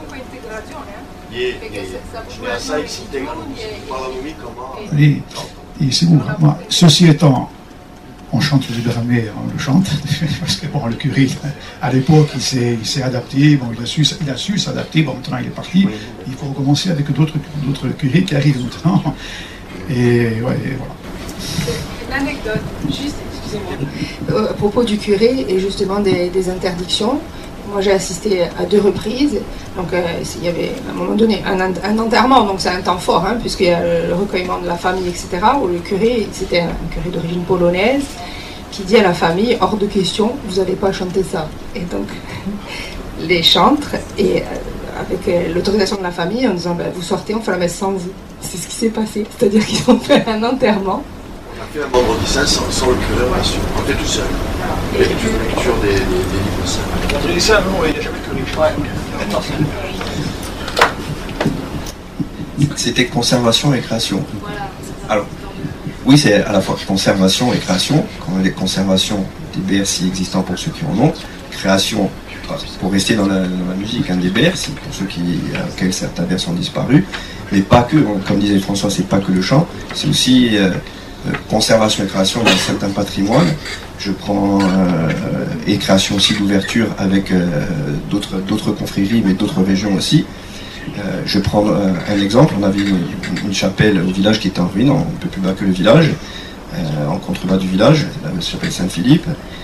Oui, et c'est bon. Moi, ceci étant, on chante le libéramais, on le chante, parce que bon, le curé, à l'époque, il s'est adapté, bon, il a su, il a su s'adapter, bon, maintenant il est parti, il faut recommencer avec d'autres curés qui arrivent maintenant, et ouais, et voilà. L'anecdote, juste, excusez-moi, à propos du curé et justement des, des interdictions. Moi, j'ai assisté à deux reprises. Donc, euh, il y avait à un moment donné un, un enterrement, donc c'est un temps fort, hein, puisqu'il y a le, le recueillement de la famille, et cetera. Où le curé, c'était un curé d'origine polonaise, qui dit à la famille, hors de question, vous n'allez pas chanter ça. Et donc, les chantres, et euh, avec euh, l'autorisation de la famille, en disant, ben, vous sortez, on fait la messe sans vous. C'est ce qui s'est passé. C'est-à-dire qu'ils ont fait un enterrement. On a fait un vendredi saint sans, sans le curé, bien sûr. On était tout seul. Lecture, lecture des, des, des livres saints. Vendredi saint, non, il n'y a jamais de curé. C'était conservation et création. Alors, oui, c'est à la fois conservation et création. Quand on a des conservations des B R C existants pour ceux qui en ont, création pour rester dans la, dans la musique, hein, des B R C pour ceux qui, auxquels certains vers sont disparus, mais pas que, comme disait François, c'est pas que le chant, c'est aussi euh, conservation et création d'un certain patrimoine. Je prends euh, et création aussi d'ouverture avec euh, d'autres d'autres confréries, mais d'autres régions aussi. Euh, je prends euh, un exemple. On avait une, une chapelle au village qui était en ruine, un peu plus bas que le village, euh, en contrebas du village, la chapelle Saint-Philippe.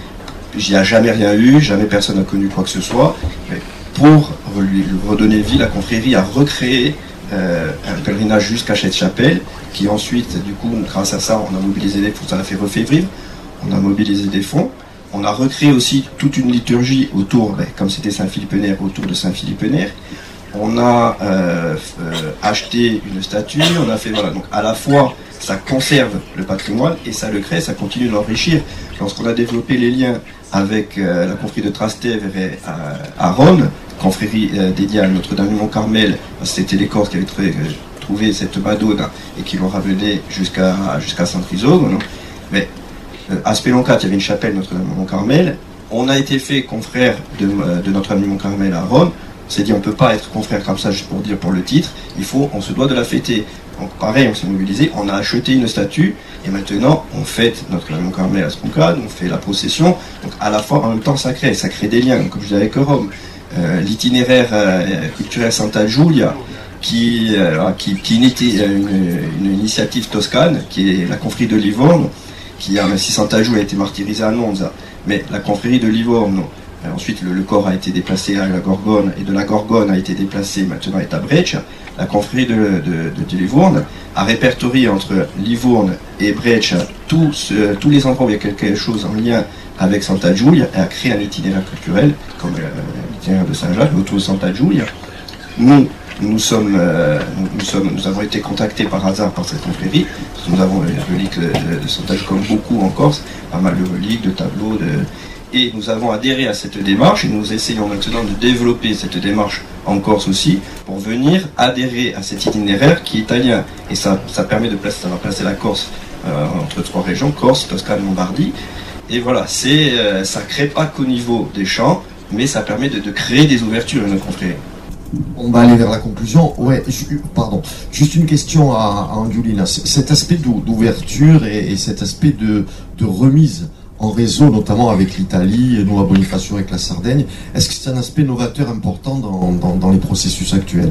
J'y a jamais rien eu, jamais personne n'a connu quoi que ce soit. Mais pour lui redonner vie, la confrérie a recréé euh, un pèlerinage jusqu'à cette chapelle, qui ensuite, du coup, grâce à ça, on a mobilisé des fonds, ça l'a fait refait vivre. On a mobilisé des fonds. On a recréé aussi toute une liturgie autour, ben, comme c'était Saint-Philippe-Nère, autour de Saint-Philippe-Nère. On a euh, euh, acheté une statue, on a fait, voilà, donc à la fois ça conserve le patrimoine et ça le crée, ça continue d'enrichir. Lorsqu'on a développé les liens avec euh, la confrérie de Trastèvre et à, à Rome, confrérie euh, dédiée à Notre-Dame-du-Mont-Carmel, c'était les Corses qui avaient trouvé, euh, trouvé cette Madone et qui l'ont ramenée jusqu'à jusqu'à Saint-Trisome. Mais euh, à Speloncat, il y avait une chapelle Notre-Dame-du-Mont-Carmel. On a été fait confrère de, de Notre-Dame-du-Mont-Carmel à Rome. On s'est dit on ne peut pas être confrère comme ça juste pour dire pour le titre, il faut, on se doit de la fêter. Donc pareil, on s'est mobilisé, on a acheté une statue et maintenant on fête Notre-Dame-du-Mont-Carmel à Sproncade, on fait la procession, donc à la fois en même temps ça crée, ça crée des liens, comme je disais avec Rome. Euh, l'itinéraire euh, culturel Santa Giulia, qui, euh, qui, qui est une, une initiative toscane, qui est la confrérie de Livorno, qui a, même si Santa Giulia a été martyrisée à Nonza, mais la confrérie de Livorno. Ensuite, le, le corps a été déplacé à la Gorgone, et de la Gorgone a été déplacé maintenant est à Breccia. La confrérie de, de, de Livourne a répertorié entre Livourne et Breccia tous, euh, tous les endroits où il y a quelque chose en lien avec Santa Giulia et a créé un itinéraire culturel, comme euh, l'itinéraire de Saint-Jacques, autour de Santa Giulia. Nous, nous, sommes, euh, nous, nous, sommes, nous avons été contactés par hasard par cette confrérie. Nous avons les reliques de, de Santa Giulia, comme beaucoup en Corse, pas mal de reliques, de tableaux, de... Et nous avons adhéré à cette démarche et nous essayons maintenant de développer cette démarche en Corse aussi pour venir adhérer à cet itinéraire qui est italien. Et ça, ça permet de placer, ça va placer la Corse euh, entre trois régions, Corse, Toscane, Lombardie. Et voilà, c'est, euh, ça ne crée pas qu'au niveau des chants, mais ça permet de, de créer des ouvertures à notre confrérie. On va aller vers la conclusion. Ouais, ju- pardon. Juste une question à, à Angiolina. C- Cet aspect d'ou- d'ouverture et, et cet aspect de, de remise en réseau, notamment avec l'Italie, nous à Bonifacio avec la Sardaigne, est-ce que c'est un aspect novateur important dans, dans, dans les processus actuels?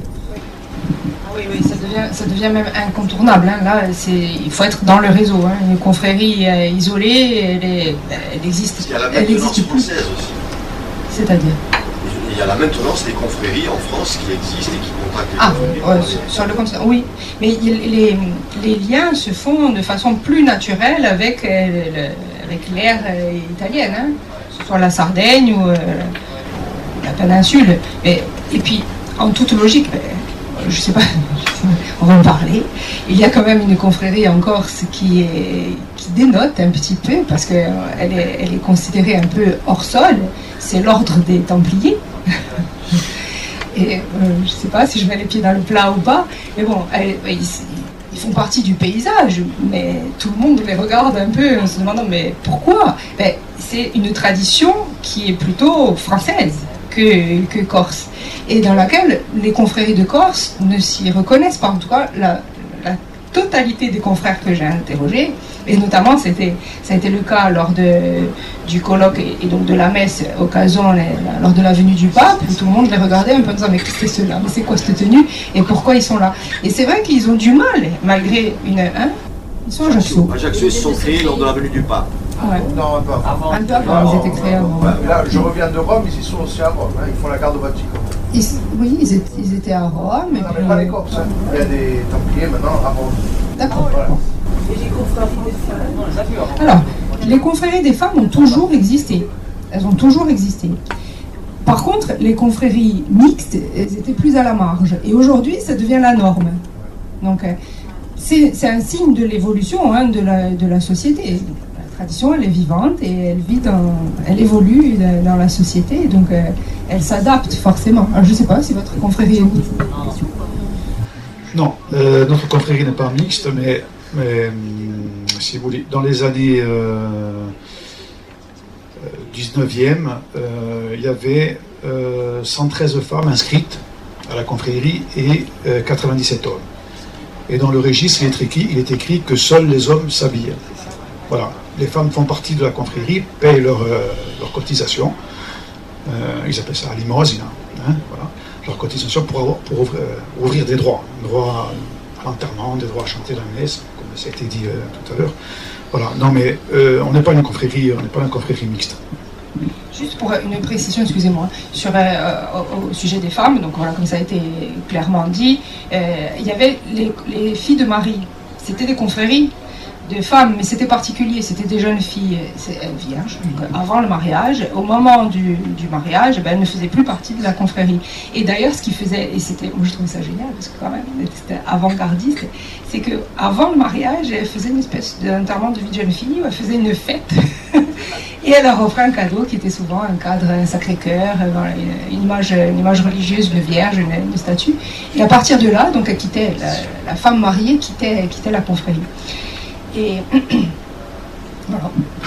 Oui, oui, ça devient, ça devient même incontournable. Hein. Là, c'est, il faut être dans le réseau. Hein. Une confrérie euh, isolée, elle, est, elle existe. Parce qu'il y a la elle maintenance existe plus. française aussi. C'est-à-dire Il y a la maintenance des confréries en France qui existent et qui contactent les Ah, confréries. ouais, sur, sur le continent, oui. Mais il, les, les liens se font de façon plus naturelle avec, euh, le, avec l'ère euh, italienne, hein, que ce soit la Sardaigne ou euh, la péninsule. Et, et puis, en toute logique, je ne sais pas, on va en parler, il y a quand même une confrérie en Corse qui, est, qui dénote un petit peu, parce qu'elle est, elle est considérée un peu hors sol, c'est l'ordre des Templiers. Et euh, je ne sais pas si je mets les pieds dans le plat ou pas, mais bon, elle, ils, ils font partie du paysage, mais tout le monde les regarde un peu en se demandant mais pourquoi? Ben, c'est une tradition qui est plutôt française que, que corse, et dans laquelle les confréries de Corse ne s'y reconnaissent pas, en tout cas la, la totalité des confrères que j'ai interrogés, et notamment c'était, ça a été le cas lors de, du colloque et, et donc de la messe au Cason lors de la venue du pape, où tout le monde les regardait un peu en disant mais qu'est-ce que c'est cela, mais c'est quoi cette tenue et pourquoi ils sont là. Et c'est vrai qu'ils ont du mal, malgré une... Hein, ils sont à Ajaccio. Ajaccio, ils se sont créés lors de la venue du pape. Ouais. Non, un peu avant. Un peu avant, ils étaient créés avant. Ouais, mais là, je reviens de Rome, ils y sont aussi à Rome, hein, ils font la garde au Vatican. Ils, oui, ils étaient, ils étaient à Rome. Non, mais pas les Corses, hein. Il y a des Templiers maintenant à Rome. D'accord. Voilà. Alors, les confréries des femmes ont toujours existé. Elles ont toujours existé. Par contre, les confréries mixtes, elles étaient plus à la marge. Et aujourd'hui, ça devient la norme. Donc, c'est, c'est un signe de l'évolution hein, de, la, de la société. La tradition, elle est vivante et elle, vit dans, elle évolue dans la société. Donc, elle s'adapte forcément. Alors, je ne sais pas si votre confrérie est mixte. Non, euh, notre confrérie n'est pas mixte, mais, mais hum, si vous voulez, dans les années euh, dix-neuvième, euh, il y avait euh, cent treize femmes inscrites à la confrérie et euh, quatre-vingt-dix-sept hommes. Et dans le registre, il est écrit, il est écrit que seuls les hommes s'habillent. Voilà, les femmes font partie de la confrérie, payent leur, euh, leur cotisation. Euh, ils appellent ça la limosine, hein, voilà, leur cotisation pour, avoir, pour ouvrir, euh, ouvrir des droits, droits à l'enterrement, des droits à chanter la messe, comme ça a été dit euh, tout à l'heure. Voilà, non mais euh, on n'est pas une confrérie, on n'est pas une confrérie mixte. Juste pour une précision, excusez-moi, sur, euh, au, au sujet des femmes, donc voilà, comme ça a été clairement dit, euh, il y avait les, les filles de Marie, c'était des confréries de femmes, mais c'était particulier, c'était des jeunes filles vierges, donc avant le mariage. Au moment du, du mariage, ben, elles ne faisaient plus partie de la confrérie. Et d'ailleurs, ce qui faisait, et c'était, moi je trouvais ça génial, parce que quand même, c'était avant-gardiste, c'est qu'avant le mariage, elles faisaient une espèce d'enterrement de vie de jeune fille, où elles faisaient une fête, et elles leur offraient un cadeau qui était souvent un cadre, un Sacré-Cœur, une, une, image, une image religieuse, une vierge, une, une statue. Et à partir de là, donc elle quittait, la, la femme mariée quittait, quittait la confrérie. Et voilà.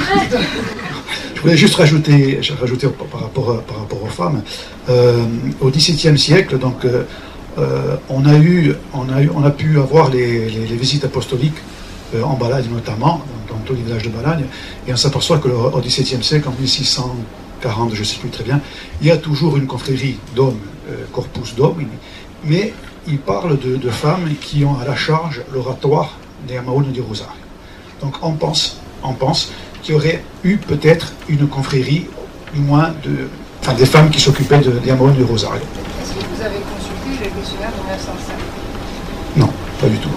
Je voulais juste rajouter, rajouter par, rapport, par rapport aux femmes. Euh, au dix-septième siècle, donc, euh, on, a eu, on, a eu, on a pu avoir les, les, les visites apostoliques euh, en Balagne notamment, dans tout le village de Balagne, et on s'aperçoit qu'au dix-septième siècle, en mille six cent quarante, je ne sais plus très bien, il y a toujours une confrérie d'hommes, euh, corpus domini, mais il parle de, de femmes qui ont à la charge l'oratoire des Amaones du Rosaire. Donc on pense, on pense qu'il y aurait eu peut-être une confrérie, du moins de, enfin, des femmes qui s'occupaient de Amaones du Rosaire. Est-ce que vous avez consulté le questionnaire de mille neuf cent cinq? Non, pas du tout.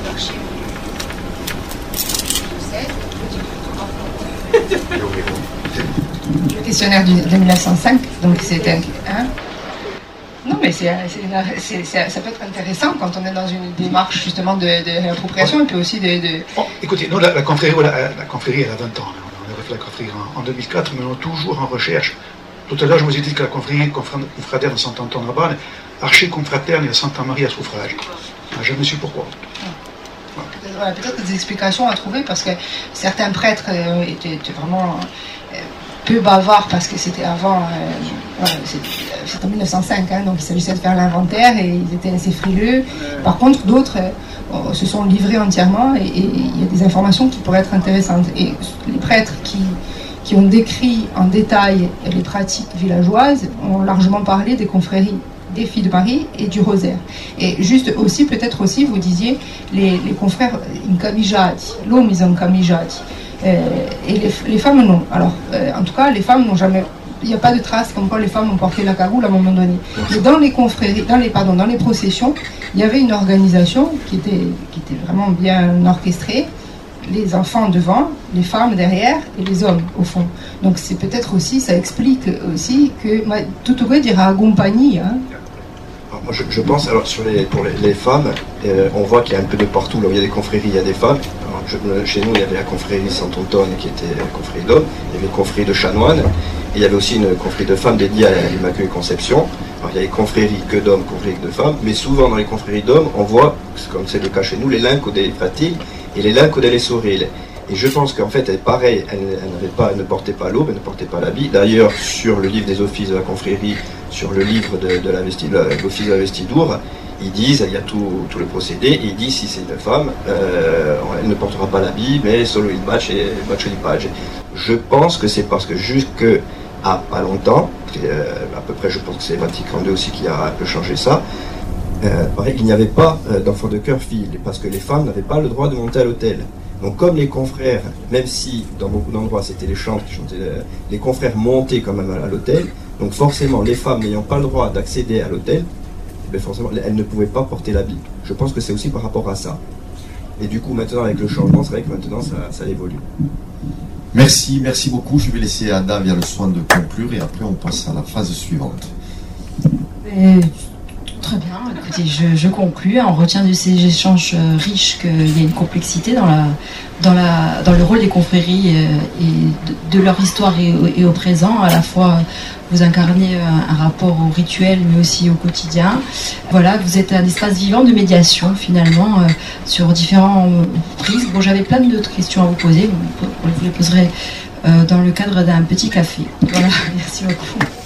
Le questionnaire de mille neuf cent cinq, donc c'était hein non, mais c'est, c'est, c'est, ça peut être intéressant quand on est dans une démarche justement de, de réappropriation et puis aussi de... de... Bon, écoutez, nous, la, la, confrérie, la, la confrérie, elle a vingt ans. On a refait la confrérie en, en deux mille quatre, mais on est toujours en recherche. Tout à l'heure, je vous ai dit que la confrérie confraterne de Saint-Antoine-à-Bâle, archi-confraterne et à Santa-Marie à Suffrage. On n'a jamais su pourquoi. Voilà. Voilà, peut-être des explications à trouver parce que certains prêtres euh, étaient, étaient vraiment... Euh, peu bavard parce que c'était avant, euh, voilà, c'était en mille neuf cent cinq, hein, donc il s'agissait de faire l'inventaire et ils étaient assez frileux. Par contre, d'autres euh, se sont livrés entièrement et il y a des informations qui pourraient être intéressantes. Et les prêtres qui, qui ont décrit en détail les pratiques villageoises ont largement parlé des confréries des filles de Marie et du rosaire. Et juste aussi, peut-être aussi, vous disiez, les, les confrères incamigati, l'homme ils incamigati. Euh, et les, les femmes non. Alors, euh, en tout cas, les femmes n'ont jamais. Il n'y a pas de trace comme quoi les femmes ont porté la cagoule à un moment donné. Mais dans les confréries, dans les pardon, dans les processions, il y avait une organisation qui était qui était vraiment bien orchestrée. Les enfants devant, les femmes derrière et les hommes au fond. Donc c'est peut-être aussi, ça explique aussi que tout au dira compagnie. Hein. Alors moi je, je pense, alors sur les, pour les, les femmes, euh, on voit qu'il y a un peu de partout, là où il y a des confréries, il y a des femmes. Alors, je, chez nous, il y avait la confrérie Saint-Antoine qui était la confrérie d'hommes, il y avait une confrérie de chanoines, et il y avait aussi une confrérie de femmes dédiée à l'Immaculée Conception. Alors il y a les confréries que d'hommes, confréries que de femmes, mais souvent dans les confréries d'hommes, on voit, comme c'est le cas chez nous, les linques des fratiles et les linques des soril. Et je pense qu'en fait, elle est pareille, elle, elle, n'avait pas, elle ne portait pas l'aube, elle ne portait pas l'habit. D'ailleurs, sur le livre des offices de la confrérie, sur le livre de, de l'office de la vestidoure, ils disent, il y a tout, tout le procédé, et ils disent si c'est une femme, euh, elle ne portera pas l'habit, mais solo il match et match il page. Je pense que c'est parce que jusque à pas longtemps, euh, à peu près, je pense que c'est Vatican deux aussi qui a un peu changé ça. Euh, pareil, il n'y avait pas euh, d'enfants de cœur filles, parce que les femmes n'avaient pas le droit de monter à l'autel. Donc comme les confrères, même si dans beaucoup d'endroits c'était les chantres qui chantaient, euh, les confrères montaient quand même à, à l'autel, donc forcément les femmes n'ayant pas le droit d'accéder à l'autel, eh forcément elles ne pouvaient pas porter l'habit. Je pense que c'est aussi par rapport à ça. Et du coup maintenant avec le changement, c'est vrai que maintenant ça, ça évolue. Merci, merci beaucoup. Je vais laisser Ada via le soin de conclure et après on passe à la phase suivante. Et... Très bien, écoutez, je, je conclus. On retient de ces échanges riches qu'il y a une complexité dans, la, dans, la, dans le rôle des confréries et de, de leur histoire et, et au présent. À la fois, vous incarnez un, un rapport au rituel, mais aussi au quotidien. Voilà, vous êtes un espace vivant de médiation, finalement, euh, sur différentes prises. Bon, j'avais plein d'autres questions à vous poser. Vous les poserez euh, dans le cadre d'un petit café. Voilà, merci beaucoup.